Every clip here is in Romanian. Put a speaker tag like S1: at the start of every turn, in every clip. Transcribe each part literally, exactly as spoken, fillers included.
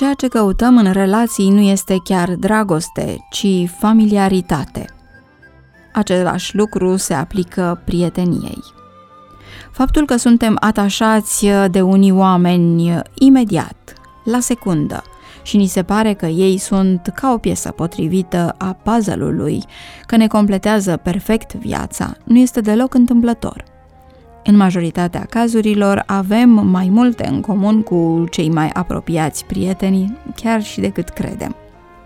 S1: ceea ce căutăm în relații nu este chiar dragoste, ci familiaritate. Același lucru se aplică prieteniei. Faptul că suntem atașați de unii oameni imediat, la secundă, și ni se pare că ei sunt ca o piesă potrivită a puzzle-ului, că ne completează perfect viața, nu este deloc întâmplător. În majoritatea cazurilor avem mai multe în comun cu cei mai apropiați prieteni, chiar și decât credem.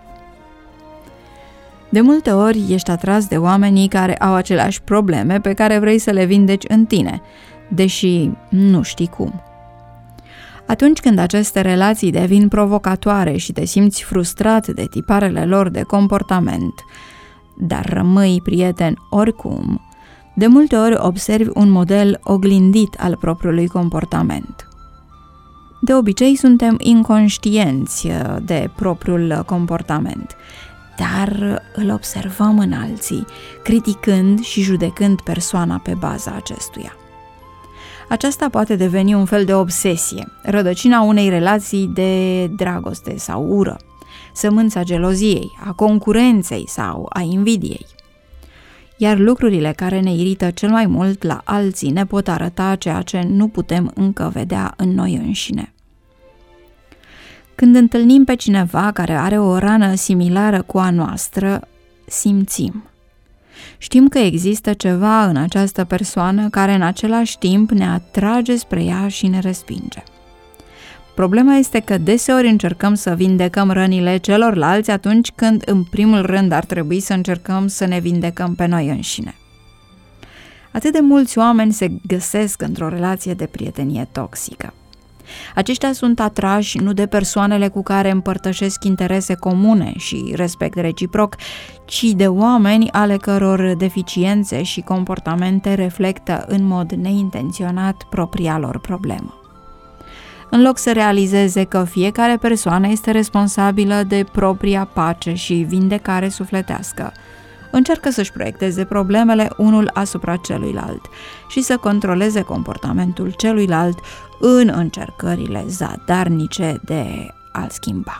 S1: De multe ori ești atras de oamenii care au aceleași probleme pe care vrei să le vindeci în tine, deși nu știi cum. Atunci când aceste relații devin provocatoare și te simți frustrat de tiparele lor de comportament, dar rămâi prieten oricum, de multe ori observi un model oglindit al propriului comportament. De obicei suntem inconștienți de propriul comportament, dar îl observăm în alții, criticând și judecând persoana pe baza acestuia. Aceasta poate deveni un fel de obsesie, rădăcina unei relații de dragoste sau ură, sămânța geloziei, a concurenței sau a invidiei. Iar lucrurile care ne irită cel mai mult la alții ne pot arăta ceea ce nu putem încă vedea în noi înșine. Când întâlnim pe cineva care are o rană similară cu a noastră, simțim. Știm că există ceva în această persoană care în același timp ne atrage spre ea și ne respinge. Problema este că deseori încercăm să vindecăm rănile celorlalți atunci când în primul rând ar trebui să încercăm să ne vindecăm pe noi înșine. Atât de mulți oameni se găsesc într-o relație de prietenie toxică. Aceștia sunt atrași nu de persoanele cu care împărtășesc interese comune și respect reciproc, ci de oameni ale căror deficiențe și comportamente reflectă în mod neintenționat propria lor problemă. În loc să realizeze că fiecare persoană este responsabilă de propria pace și vindecare sufletească, încearcă să-și proiecteze problemele unul asupra celuilalt și să controleze comportamentul celuilalt în încercările zadarnice de a-l schimba.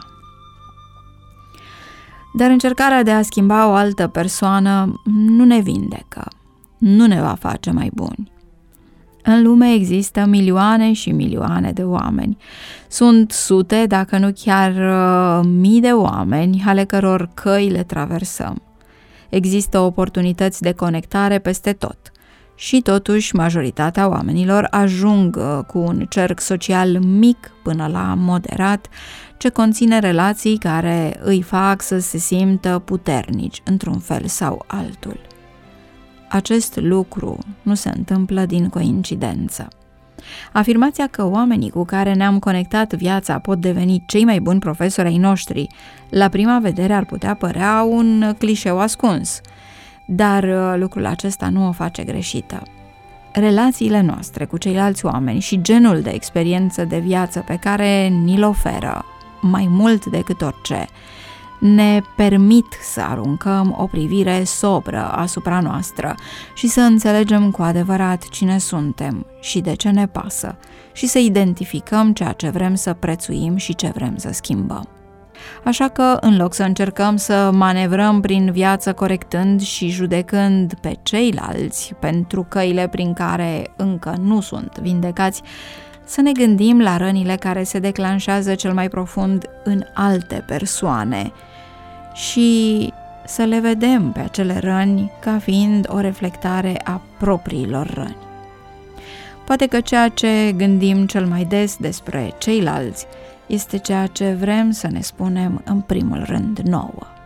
S1: Dar încercarea de a schimba o altă persoană nu ne vindecă, nu ne va face mai buni. În lume există milioane și milioane de oameni. Sunt sute, dacă nu chiar uh, mii de oameni, ale căror căi le traversăm. Există oportunități de conectare peste tot. Și totuși, majoritatea oamenilor ajung uh, cu un cerc social mic până la moderat, ce conține relații care îi fac să se simtă puternici într-un fel sau altul. Acest lucru nu se întâmplă din coincidență. Afirmația că oamenii cu care ne-am conectat viața pot deveni cei mai buni profesori ai noștri, la prima vedere ar putea părea un clișeu ascuns, dar lucrul acesta nu o face greșită. Relațiile noastre cu ceilalți oameni și genul de experiență de viață pe care ni-l oferă, mai mult decât orice, ne permit să aruncăm o privire sobră asupra noastră și să înțelegem cu adevărat cine suntem și de ce ne pasă și să identificăm ceea ce vrem să prețuim și ce vrem să schimbăm. Așa că, în loc să încercăm să manevrăm prin viață corectând și judecând pe ceilalți pentru căile prin care încă nu sunt vindecați, să ne gândim la rănile care se declanșează cel mai profund în alte persoane și să le vedem pe acele răni ca fiind o reflectare a propriilor răni. Poate că ceea ce gândim cel mai des despre ceilalți este ceea ce vrem să ne spunem în primul rând nouă.